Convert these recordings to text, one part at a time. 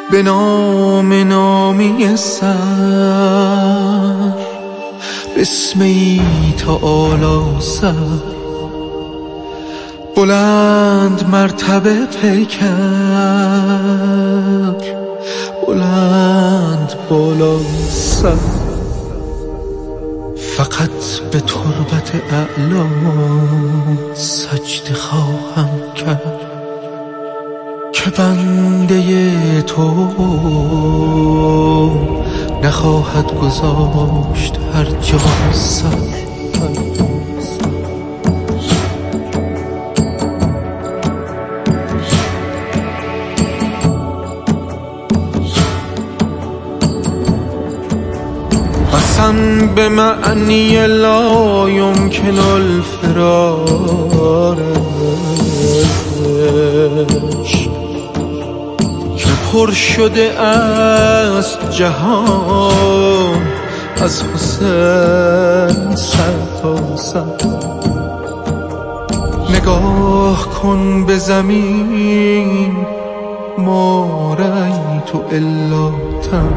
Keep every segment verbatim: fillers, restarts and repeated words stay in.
به نام نامی سر، بسمی تعالی سر، بلند مرتبه پیکر، بلند بالا سر. فقط به تربت اعلا سجده خواهم کرد که بنده تو نخواهد گذاشت هر جا سر. قسم به معنی لا یمکن الفرار ازش که پر شده است جهان از حسین سر تا سر. نگاه کن به زمین ما رأیت الا تم،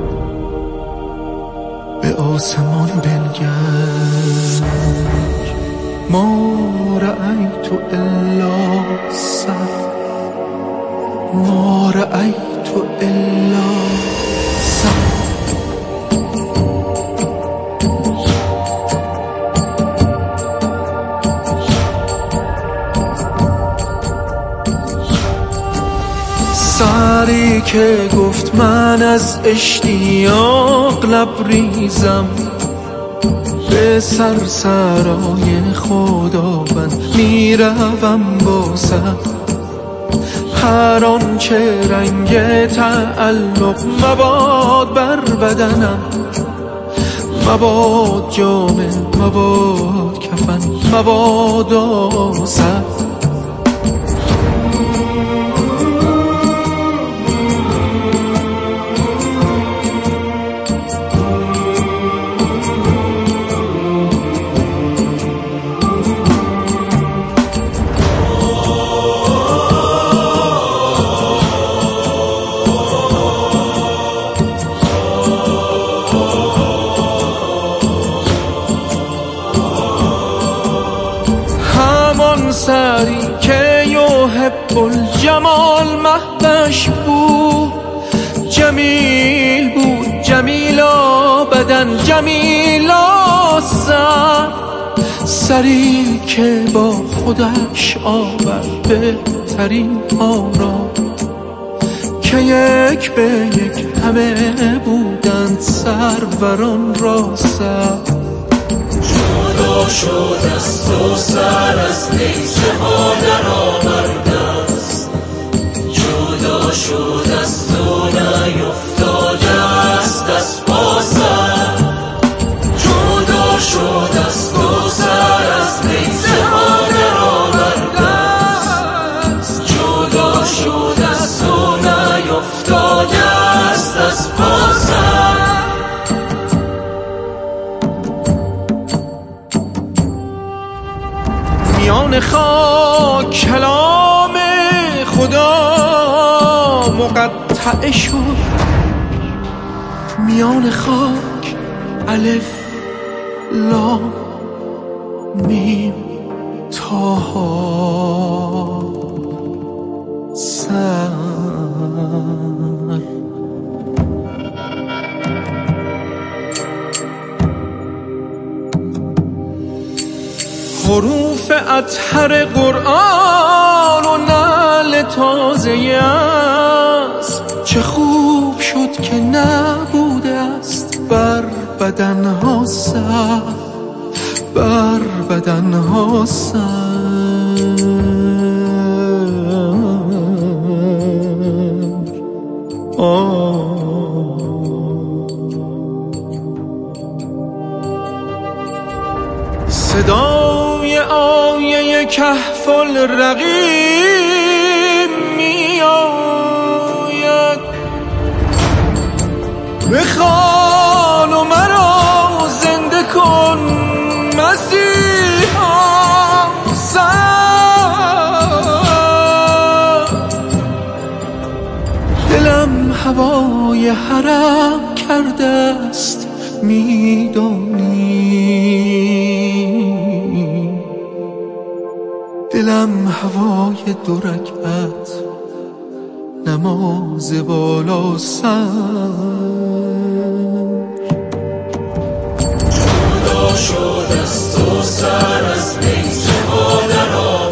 به آسمان بنگر ما رأیت الا سر، ما رأیت الا سر. سری که گفت من از اشتیاق لبریزم، به سرسرای خداوند میروم با سر. هر آنچه رنگ تعلق مباد بر بدنم، مباد جامه، مباد کفن، مباد آسر. سری که یحب الجمال مهبش بود، جمیل بود جمیلا بدن جمیلا سر. سری که با خودش آورد بهترین ها را، که یک به یک همه بودند سروران را سر. جدا شد است و سر از نیزه ها در آورده است، جدا شد است و نیفتاده است از پا سر. جدا شد است و سر از نیزه ها در آورده است، جدا شد است و نیفتاده است از پا سر. میان خاک کلام خدا مقطع شد، میان خاک الف لام میم طه سر. حروف اطهر قرآن و نعل تازه است، چه خوب شد که نبوده است بر بدنها سر، بر بدنها سر. آه صدای آیه کهف الرقیم می آید، بخوان و مرا زنده کن مسیحا سر. دلم هوای حرم کرده است میدانی. دلم هوای دو رکعت نماز بالا سر. جدا شد از تو سر، از نیزه ها در